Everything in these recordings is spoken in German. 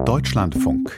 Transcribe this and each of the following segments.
Deutschlandfunk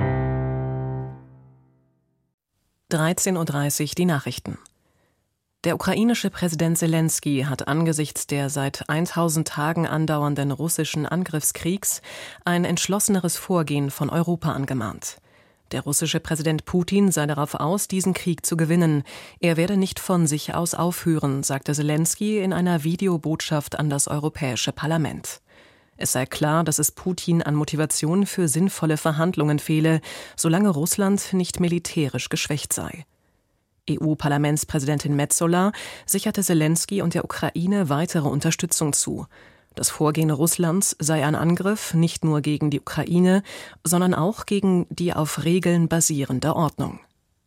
13:30 Uhr die Nachrichten. Der ukrainische Präsident Selenskyj hat angesichts der seit 1000 Tagen andauernden russischen Angriffskriegs ein entschlosseneres Vorgehen von Europa angemahnt. Der russische Präsident Putin sei darauf aus, diesen Krieg zu gewinnen. Er werde nicht von sich aus aufhören, sagte Selenskyj in einer Videobotschaft an das Europäische Parlament. Es sei klar, dass es Putin an Motivation für sinnvolle Verhandlungen fehle, solange Russland nicht militärisch geschwächt sei. EU-Parlamentspräsidentin Metsola sicherte Selenskyj und der Ukraine weitere Unterstützung zu. Das Vorgehen Russlands sei ein Angriff nicht nur gegen die Ukraine, sondern auch gegen die auf Regeln basierende Ordnung.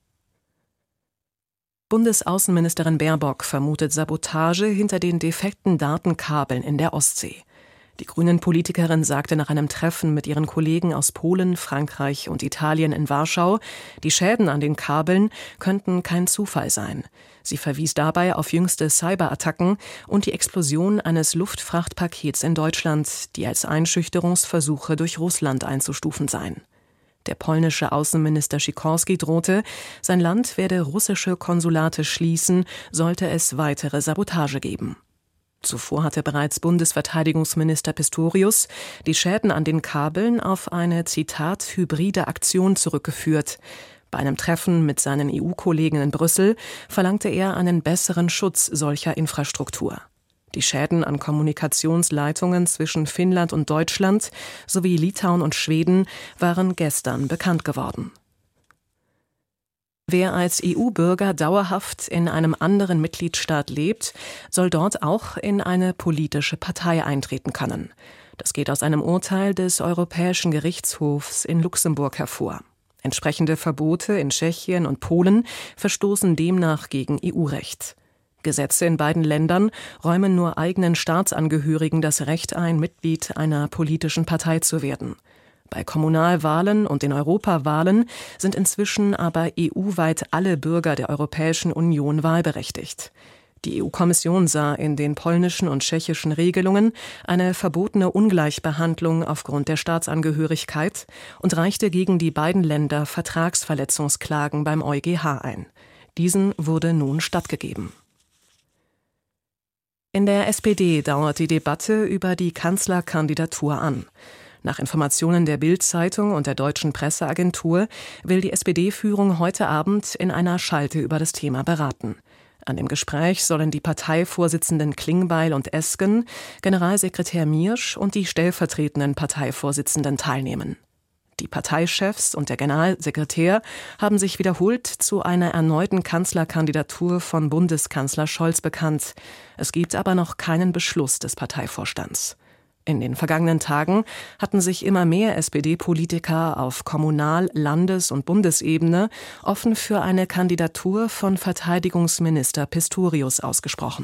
Bundesaußenministerin Baerbock vermutet Sabotage hinter den defekten Datenkabeln in der Ostsee. Die Grünen-Politikerin sagte nach einem Treffen mit ihren Kollegen aus Polen, Frankreich und Italien in Warschau, die Schäden an den Kabeln könnten kein Zufall sein. Sie verwies dabei auf jüngste Cyberattacken und die Explosion eines Luftfrachtpakets in Deutschland, die als Einschüchterungsversuche durch Russland einzustufen seien. Der polnische Außenminister Sikorski drohte, sein Land werde russische Konsulate schließen, sollte es weitere Sabotage geben. Zuvor hatte bereits Bundesverteidigungsminister Pistorius die Schäden an den Kabeln auf eine, Zitat, hybride Aktion zurückgeführt. Bei einem Treffen mit seinen EU-Kollegen in Brüssel verlangte er einen besseren Schutz solcher Infrastruktur. Die Schäden an Kommunikationsleitungen zwischen Finnland und Deutschland sowie Litauen und Schweden waren gestern bekannt geworden. Wer als EU-Bürger dauerhaft in einem anderen Mitgliedstaat lebt, soll dort auch in eine politische Partei eintreten können. Das geht aus einem Urteil des Europäischen Gerichtshofs in Luxemburg hervor. Entsprechende Verbote in Tschechien und Polen verstoßen demnach gegen EU-Recht. Gesetze in beiden Ländern räumen nur eigenen Staatsangehörigen das Recht ein, Mitglied einer politischen Partei zu werden. Bei Kommunalwahlen und den Europawahlen sind inzwischen aber EU-weit alle Bürger der Europäischen Union wahlberechtigt. Die EU-Kommission sah in den polnischen und tschechischen Regelungen eine verbotene Ungleichbehandlung aufgrund der Staatsangehörigkeit und reichte gegen die beiden Länder Vertragsverletzungsklagen beim EuGH ein. Diesen wurde nun stattgegeben. In der SPD dauert die Debatte über die Kanzlerkandidatur an. Nach Informationen der Bild-Zeitung und der Deutschen Presseagentur will die SPD-Führung heute Abend in einer Schalte über das Thema beraten. An dem Gespräch sollen die Parteivorsitzenden Klingbeil und Esken, Generalsekretär Miersch und die stellvertretenden Parteivorsitzenden teilnehmen. Die Parteichefs und der Generalsekretär haben sich wiederholt zu einer erneuten Kanzlerkandidatur von Bundeskanzler Scholz bekannt. Es gibt aber noch keinen Beschluss des Parteivorstands. In den vergangenen Tagen hatten sich immer mehr SPD-Politiker auf Kommunal-, Landes- und Bundesebene offen für eine Kandidatur von Verteidigungsminister Pistorius ausgesprochen.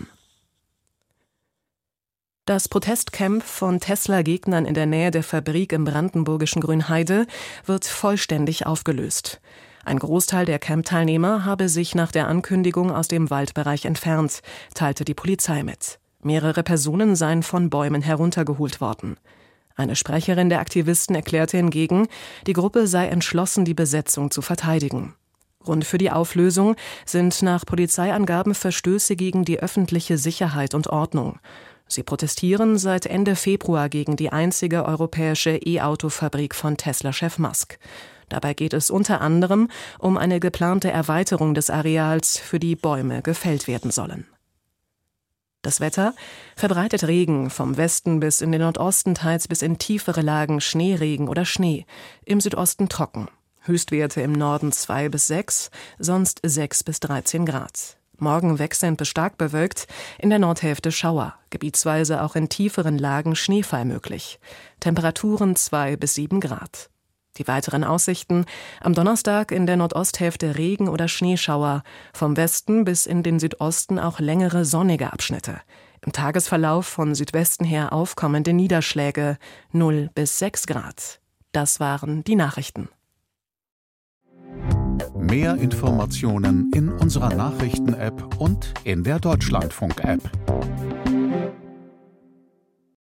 Das Protestcamp von Tesla-Gegnern in der Nähe der Fabrik im brandenburgischen Grünheide wird vollständig aufgelöst. Ein Großteil der Camp-Teilnehmer habe sich nach der Ankündigung aus dem Waldbereich entfernt, teilte die Polizei mit. Mehrere Personen seien von Bäumen heruntergeholt worden. Eine Sprecherin der Aktivisten erklärte hingegen, die Gruppe sei entschlossen, die Besetzung zu verteidigen. Grund für die Auflösung sind nach Polizeiangaben Verstöße gegen die öffentliche Sicherheit und Ordnung. Sie protestieren seit Ende Februar gegen die einzige europäische E-Auto-Fabrik von Tesla-Chef Musk. Dabei geht es unter anderem um eine geplante Erweiterung des Areals, für die Bäume gefällt werden sollen. Das Wetter verbreitet Regen, vom Westen bis in den Nordosten, teils bis in tiefere Lagen Schneeregen oder Schnee, im Südosten trocken. Höchstwerte im Norden 2 bis 6, sonst 6 bis 13 Grad. Morgen wechselnd bis stark bewölkt, in der Nordhälfte Schauer, gebietsweise auch in tieferen Lagen Schneefall möglich. Temperaturen 2 bis 7 Grad. Die weiteren Aussichten: am Donnerstag in der Nordosthälfte Regen oder Schneeschauer, vom Westen bis in den Südosten auch längere sonnige Abschnitte. Im Tagesverlauf von Südwesten her aufkommende Niederschläge, 0 bis 6 Grad. Das waren die Nachrichten. Mehr Informationen in unserer Nachrichten-App und in der Deutschlandfunk-App.